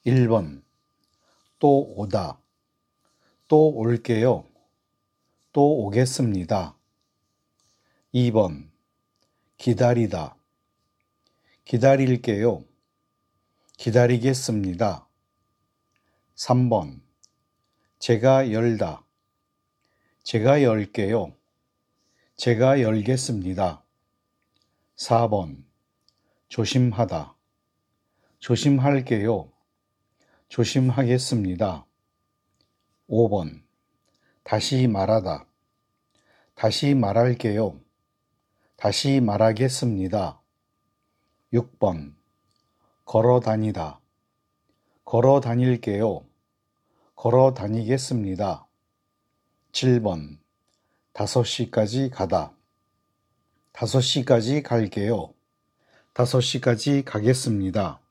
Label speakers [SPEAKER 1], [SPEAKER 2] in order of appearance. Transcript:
[SPEAKER 1] 1번 또 오다, 또 올게요, 또 오겠습니다. 2번 기다리다, 기다릴게요, 기다리겠습니다. 3번 제가 열다, 제가 열게요, 제가 열겠습니다. 4번 조심하다, 조심할게요, 조심하겠습니다. 5번 다시 말하다, 다시 말할게요, 다시 말하겠습니다. 6번 걸어 다니다, 걸어 다닐게요, 걸어 다니겠습니다. 7번 5시까지 가다, 5시까지 갈게요, 5시까지 가겠습니다.